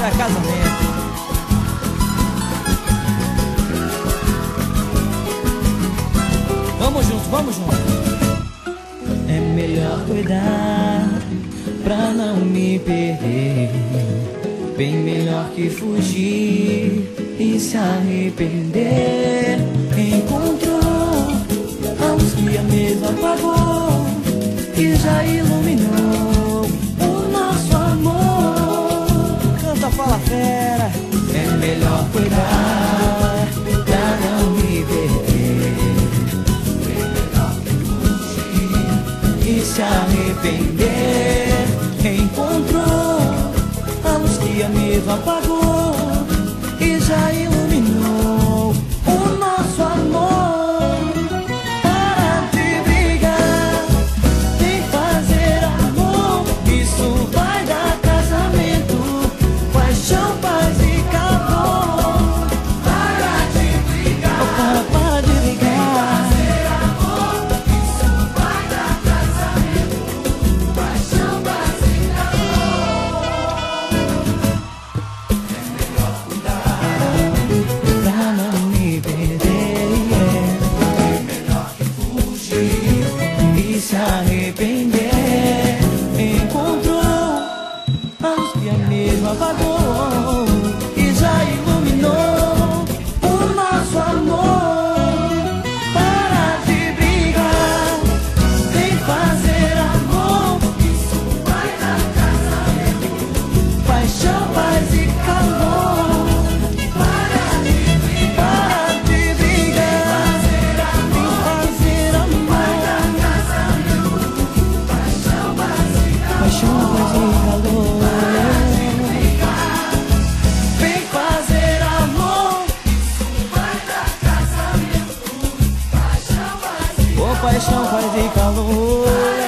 dar casamento. Vamos junto, vamos junto. É melhor cuidar pra não me perder. Bem melhor que fugir e se arrepender. Encontrou a luz que a mesma apagou e já iluminou o nosso amor. Canta, fala, fera. É melhor cuidar pra não me perder. Bem melhor que fugir e se arrepender. Encontrou a luz que a mesma apagou e já iluminou o nosso amor. Para de brigar, vem fazer amor. Isso vai dar casamento, paixão, paz e calor. Para de brigar, para de brigar, vem fazer amor. Isso vai dar casamento, paixão, paz e calor. Pra não me perder, é melhor que fugir e se arrepender. Encontrou a luz que a mesma apagou e já iluminou o nosso amor. Para de brigar, vem fazer amor. Isso vai dar casamento, paixão, paz e calor. Para de brigar, vem fazer amor. Vai dar casamento, paixão, paz e calor. Vem fazer amor. Isso vai dar casamento, paixão, paz e calor. Paixão, paz e calor.